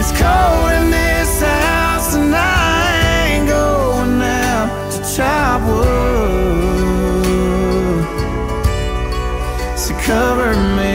It's cold in this house and I ain't going out to chop wood. So cover me